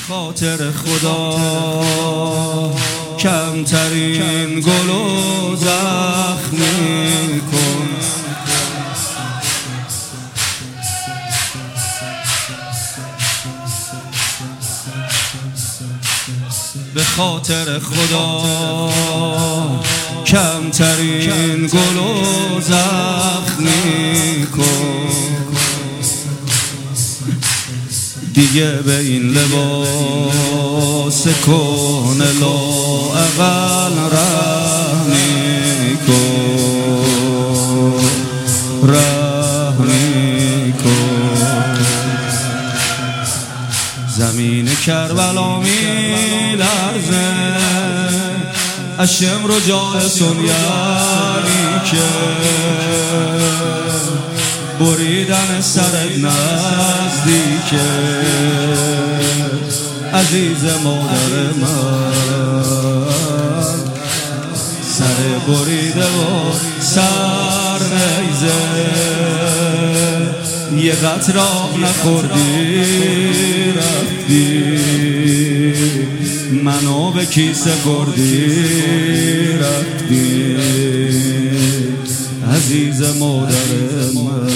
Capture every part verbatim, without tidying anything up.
خاطر خدا کمترین گل و زخمی کن. به خاطر خدا کمترین گل و زخمی کن. دیگه به این لباس کن لااقل رحمی کن، رحمی کن. زمین کربلا می لرزه از شمر و جای سنیانی که بریدن سرت نزدیکه. عزیز مادر من سر بریده و سر نیزه، یه قطره آب نخوردی رفتی، منو به کیسه بردی رفتی. عزیز مادر من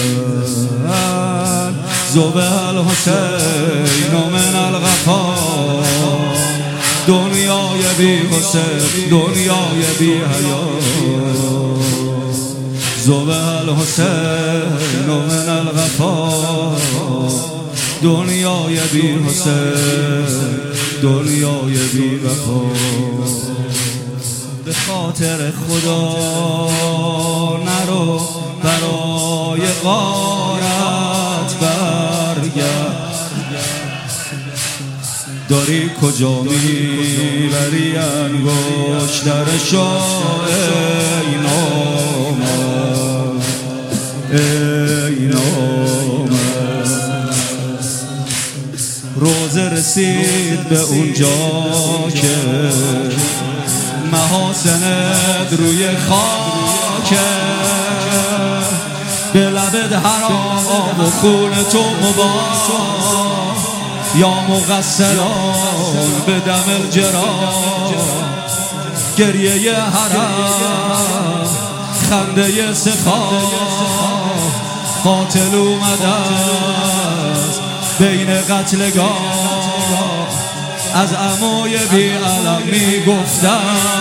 زبه الحسین من الغفار، دنیای بی حسین دنیای بی حیا. زبه الحسین من الغفار، دنیای بی حسین دنیای بی وفا. به خاطر خدا نرو برای غارت برگرد. داری کجا میبری انگشتر شاه ای نامرد، ای نامرد. روزه رسید به اونجا که محاسنت روی خاکه، به لبت حرام و خون تو مباح، یا مغسلان به دم الجراح. گریه حرم خنده سخا، قاتل اومده است بین قتلگاه. از عمای بی علم می گفتن،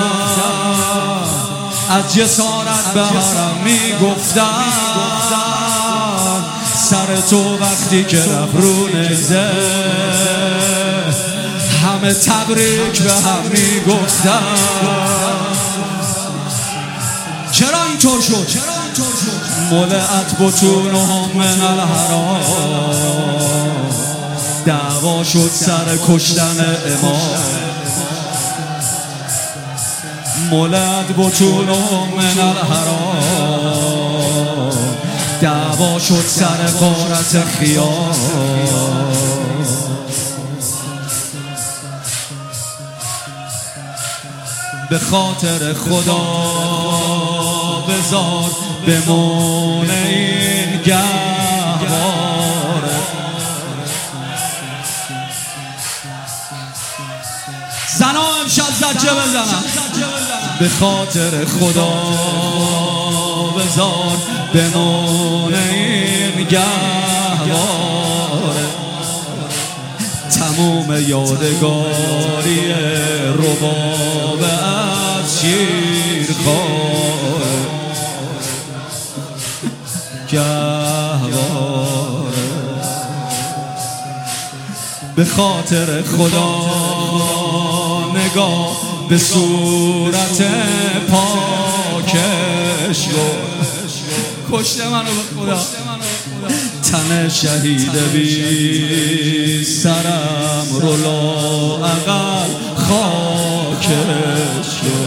از جسارت به حرم می گفتن. سر تو وقتی که رفت رو نیزه، همه تبریک به هم می گفتن. چرا اینطور شد؟ ملعت بطونهم من الحرام، دعوا شد سر کشتن امام. ملعت بطونهم من الحرام، دعوا شد سر غارت خیام. به خاطر خدا بذار بمونه این گهواره. زنا امشب زجه بزنم. به خاطر خدا بذار بمونه این گهواره. تموم یادگاری رباب از شیرخواره گهواره. به خاطر خدا نگاه به صورت پاکش رو، کشته منو به خدا. تن شهید بی سرم رو لااقل خاکش رو.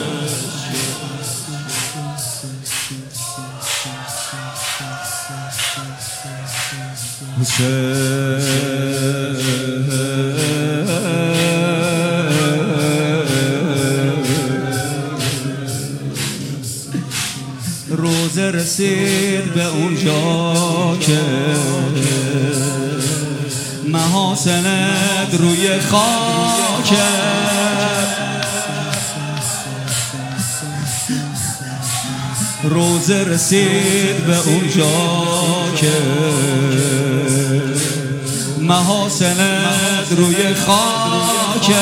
روزه رسید به اونجا که محاسنت روی خاک روزه رسید به اونجا که محاسنت روی خاک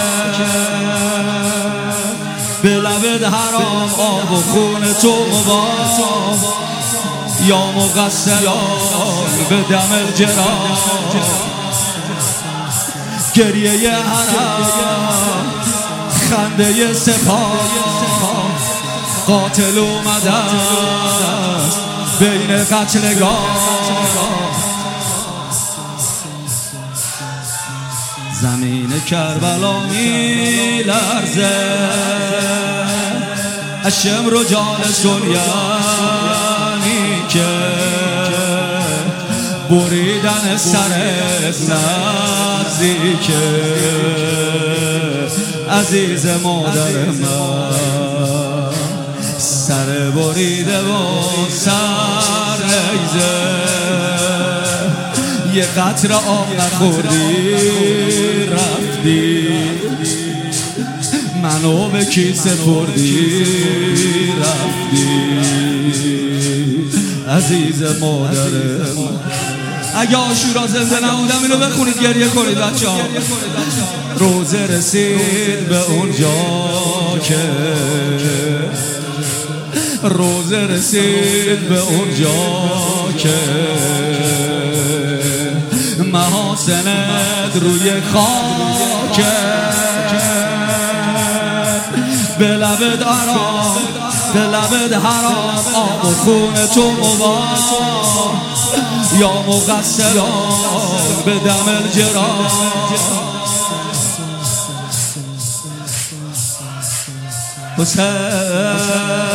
به لبت حرام آب و خون تو مباح یا مغسلان به دم الجراح گریه حرم خنده سپاه قاتل اومده است بین قتلگاه زمین کربلا می لرزه اشم رو جان سنیانی که بریدن سرت نزدیکه عزیز مادر من سر بریده و سر نیزه یه قطره آب نخوردی رفتی منو به کی سپردی رفتی عزیز مادرم اگه عاشورا زنده نبودم اینو بخونید گریه کنید بچه ها روزه رسید به اونجا که روزه رسید به اونجا که محاسنت روی خاک به لبت حرام به لبت حرام آب و خون تو مباح یا مغسلان به دم الجراح حسین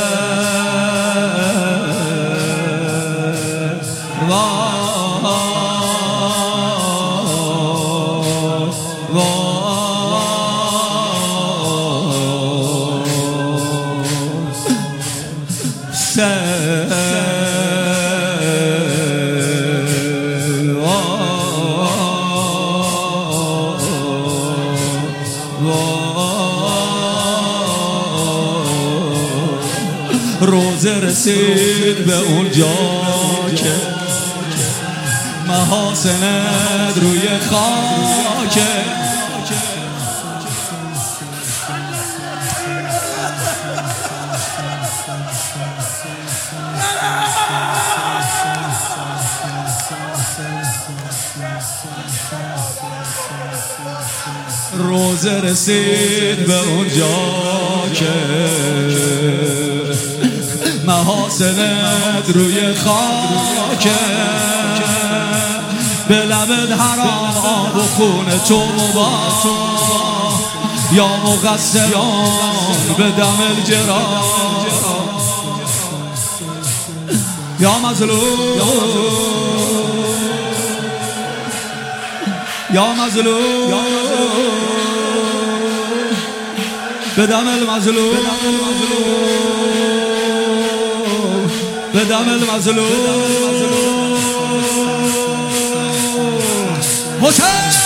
روزه رسید به اونجا که محاسنت روی خاک روزه رسید به اونجا که محاسنت روی خاک به لبت حرام آب و خون تو مباح یا مغسلان به دم الجراح یا مظلوم یا مظلوم به دم المظلوم به دم المظلوم حسین